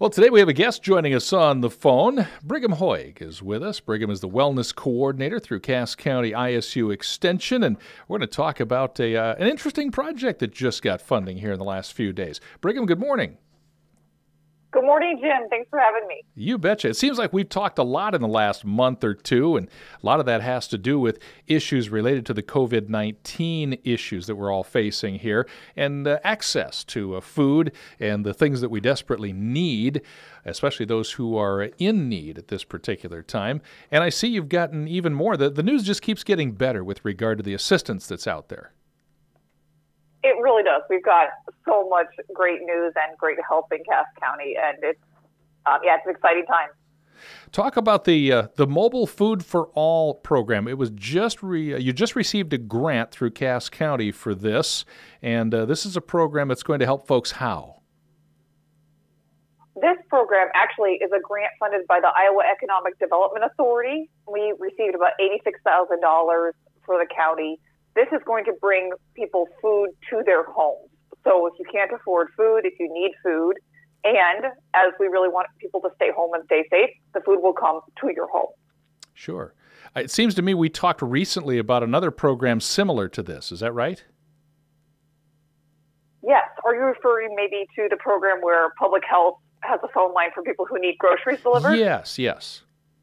Well, today we have a guest joining us on the phone. Brigham Hoig is with us. Brigham is the wellness coordinator through Cass County ISU Extension, and we're going to talk about an interesting project that just got funding here in the last few days. Brigham, good morning. Good morning, Jim. Thanks for having me. You betcha. It seems like we've talked a lot in the last month or two, and a lot of that has to do with issues related to the COVID-19 issues that we're all facing here, and access to food and the things that we desperately need, especially those who are in need at this particular time. And I see you've gotten even more. The news just keeps getting better with regard to the assistance that's out there. It really does. We've got so much great news and great help in Cass County, and it's an exciting time. Talk about the Mobile Food for All program. It was you just received a grant through Cass County for this, and this is a program that's going to help folks how? This program actually is a grant funded by the Iowa Economic Development Authority. We received about $86,000 for the county. This is going to bring people food to their homes. So if you can't afford food, if you need food, and as we really want people to stay home and stay safe, the food will come to your home. Sure. It seems to me we talked recently about another program similar to this. Is that right? Yes. Are you referring maybe to the program where Public Health has a phone line for people who need groceries delivered? Yes. Yes.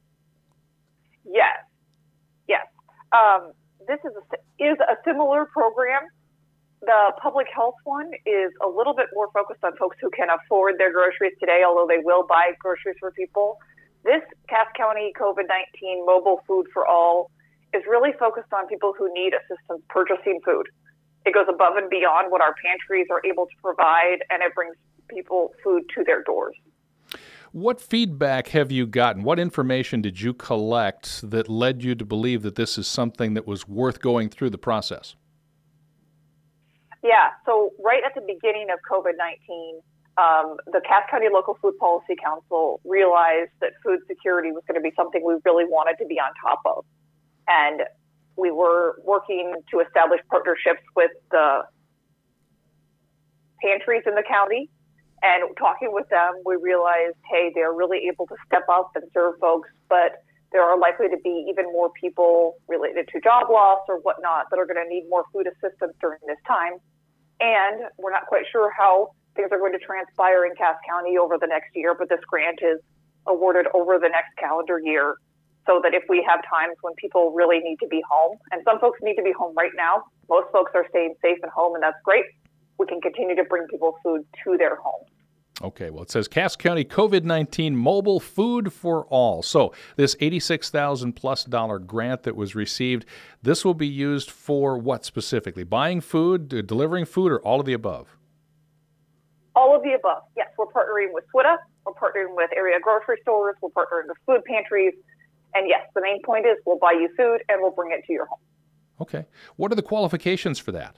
This is a similar program. The public health one is a little bit more focused on folks who can afford their groceries today, although they will buy groceries for people. This Cass County COVID-19 Mobile Food for All is really focused on people who need assistance purchasing food. It goes above and beyond what our pantries are able to provide, and it brings people food to their doors. What feedback have you gotten? What information did you collect that led you to believe that this is something that was worth going through the process? Yeah, so right at the beginning of COVID-19, the Cass County Local Food Policy Council realized that food security was going to be something we really wanted to be on top of. And we were working to establish partnerships with the pantries in the county. And talking with them, we realized, hey, they're really able to step up and serve folks, but there are likely to be even more people related to job loss or whatnot that are going to need more food assistance during this time. And we're not quite sure how things are going to transpire in Cass County over the next year, but this grant is awarded over the next calendar year so that if we have times when people really need to be home, and some folks need to be home right now, most folks are staying safe at home, and that's great. We can continue to bring people food to their homes. Okay, well, it says Cass County COVID-19 Mobile Food for All. So this $86,000+ grant that was received, this will be used for what specifically? Buying food, delivering food, or all of the above? All of the above. Yes, we're partnering with SWITA. We're partnering with area grocery stores. We're partnering with food pantries. And yes, the main point is we'll buy you food and we'll bring it to your home. Okay. What are the qualifications for that?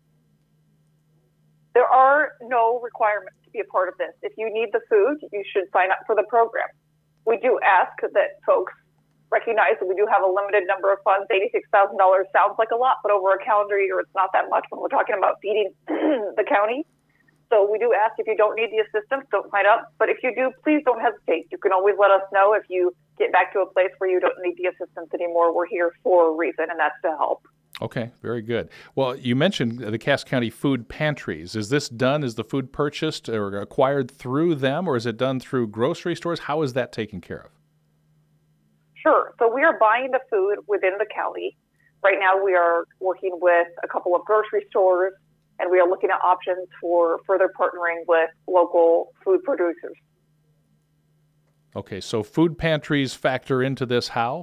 There are no requirements to be a part of this. If you need the food, you should sign up for the program. We do ask that folks recognize that we do have a limited number of funds. $86,000 sounds like a lot, but over a calendar year, it's not that much when we're talking about feeding the county. So we do ask if you don't need the assistance, don't sign up. But if you do, please don't hesitate. You can always let us know if you get back to a place where you don't need the assistance anymore. We're here for a reason, and that's to help. Okay, very good. Well, you mentioned the Cass County food pantries. Is this done? Is the food purchased or acquired through them, or is it done through grocery stores? How is that taken care of? Sure. So we are buying the food within the county. Right now we are working with a couple of grocery stores, and we are looking at options for further partnering with local food producers. Okay, so food pantries factor into this how?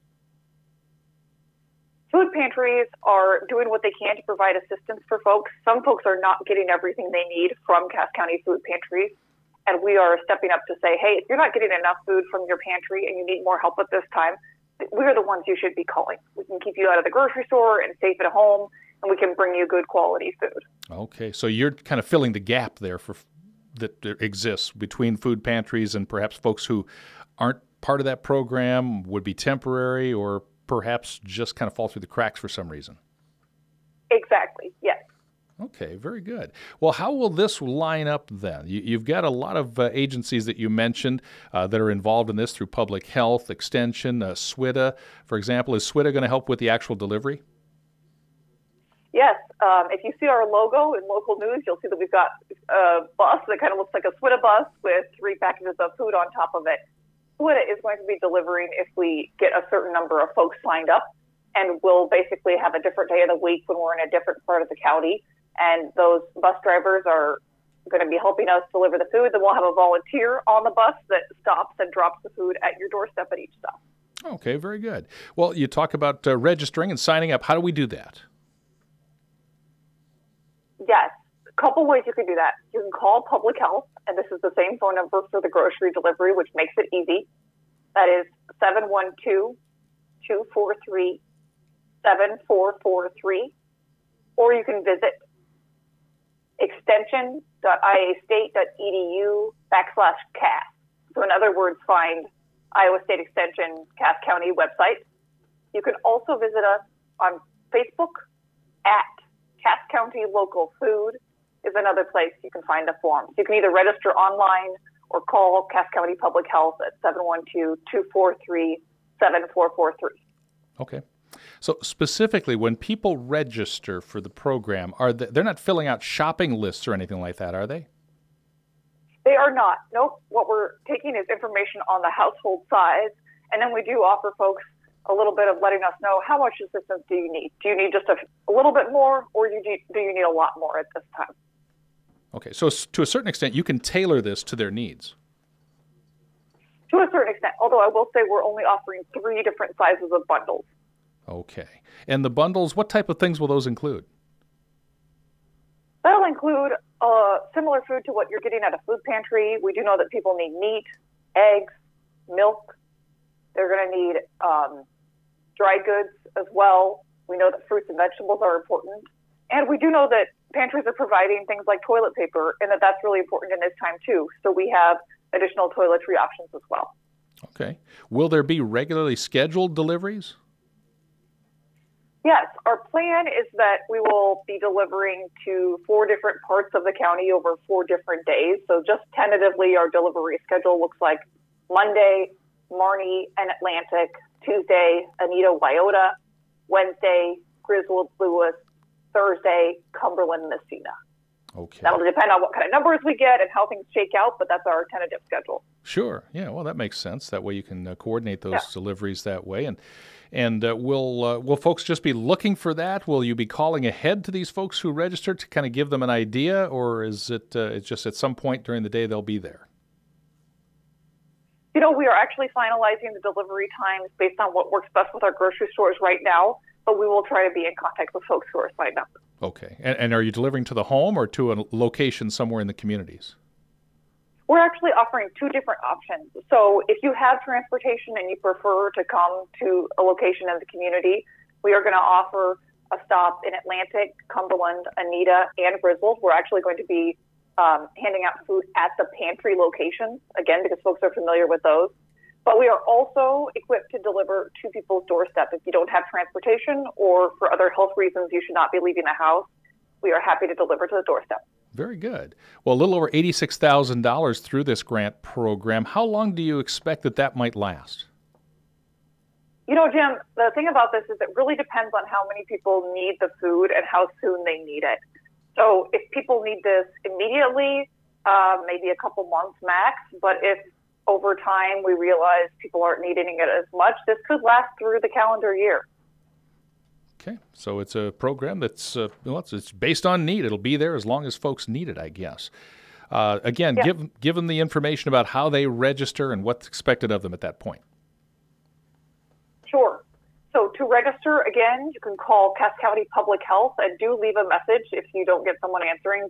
Food pantries are doing what they can to provide assistance for folks. Some folks are not getting everything they need from Cass County food pantries, and we are stepping up to say, hey, if you're not getting enough food from your pantry and you need more help at this time, we're the ones you should be calling. We can keep you out of the grocery store and safe at home, and we can bring you good quality food. Okay, so you're kind of filling the gap there that exists between food pantries and perhaps folks who aren't part of that program, would be temporary, or perhaps just kind of fall through the cracks for some reason. Exactly, yes. Okay, very good. Well, how will this line up then? You've got a lot of agencies that you mentioned that are involved in this through public health, extension, SWIDA, for example. Is SWIDA going to help with the actual delivery? Yes. If you see our logo in local news, you'll see that we've got a bus that kind of looks like a SWIDA bus with 3 packages of food on top of it. SWIDA is going to be delivering if we get a certain number of folks signed up, and we'll basically have a different day of the week when we're in a different part of the county. And those bus drivers are going to be helping us deliver the food. Then we'll have a volunteer on the bus that stops and drops the food at your doorstep at each stop. Okay, very good. Well, you talk about registering and signing up. How do we do that? Yes, a couple ways you can do that. You can call public health, and this is the same phone number for the grocery delivery, which makes it easy. That is 712-243-7443. Or you can visit extension.iastate.edu/CAS. So in other words, find Iowa State Extension Cass County website. You can also visit us on Facebook at Cass County Local Food is another place you can find the form. So you can either register online or call Cass County Public Health at 712-243-7443. Okay. So specifically, when people register for the program, they're not filling out shopping lists or anything like that, are they? They are not. Nope. What we're taking is information on the household size, and then we do offer folks a little bit of letting us know how much assistance do you need. Do you need just a little bit more, or do you need a lot more at this time? Okay. So to a certain extent, you can tailor this to their needs. To a certain extent, although I will say we're only offering 3 different sizes of bundles. Okay. And the bundles, what type of things will those include? That'll include similar food to what you're getting at a food pantry. We do know that people need meat, eggs, milk. They're going to need dry goods as well. We know that fruits and vegetables are important. And we do know that pantries are providing things like toilet paper, and that's really important in this time too. So we have additional toiletry options as well. Okay. Will there be regularly scheduled deliveries? Yes, our plan is that we will be delivering to 4 different parts of the county over 4 different days. So just tentatively, our delivery schedule looks like Monday, Marnie and Atlantic, Tuesday, Anita, Wyoto, Wednesday, Griswold, Lewis, Thursday, Cumberland, Messina. Okay. That'll depend on what kind of numbers we get and how things shake out, but that's our tentative schedule. Sure. Yeah. Well, that makes sense. That way you can coordinate those deliveries that way. And will folks just be looking for that? Will you be calling ahead to these folks who register to kind of give them an idea, or is it it's just at some point during the day they'll be there? You know, we are actually finalizing the delivery times based on what works best with our grocery stores right now, but we will try to be in contact with folks who are signed up. Okay. And are you delivering to the home or to a location somewhere in the communities? We're actually offering 2 different options. So if you have transportation and you prefer to come to a location in the community, we are going to offer a stop in Atlantic, Cumberland, Anita, and Griswold. We're actually going to be handing out food at the pantry locations, again, because folks are familiar with those. But we are also equipped to deliver to people's doorstep. If you don't have transportation or for other health reasons you should not be leaving the house, we are happy to deliver to the doorstep. Very good. Well, a little over $86,000 through this grant program. How long do you expect that might last? You know, Jim, the thing about this is it really depends on how many people need the food and how soon they need it. So if people need this immediately, maybe a couple months max, but if over time we realize people aren't needing it as much, this could last through the calendar year. Okay, so it's a program that's it's based on need. It'll be there as long as folks need it, I guess. Again, give them the information about how they register and what's expected of them at that point. Sure. So to register, again, you can call Cass County Public Health and do leave a message if you don't get someone answering,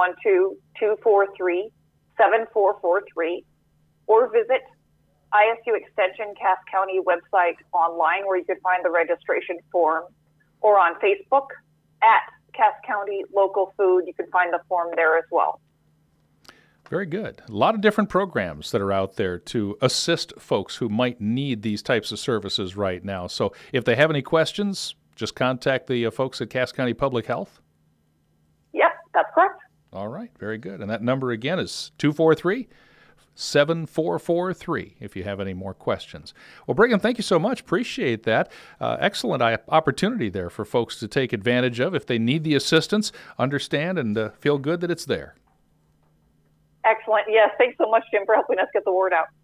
712-243-7443, or visit ISU Extension Cass County website online where you can find the registration form, or on Facebook at Cass County Local Food. You can find the form there as well. Very good. A lot of different programs that are out there to assist folks who might need these types of services right now. So if they have any questions, just contact the folks at Cass County Public Health. Yep. That's correct. All right, very good. And that number again is 243-7443 if you have any more questions. Well, Brigham, thank you so much. Appreciate that. Excellent opportunity there for folks to take advantage of if they need the assistance, understand, and feel good that it's there. Excellent. Yes, thanks so much, Jim, for helping us get the word out.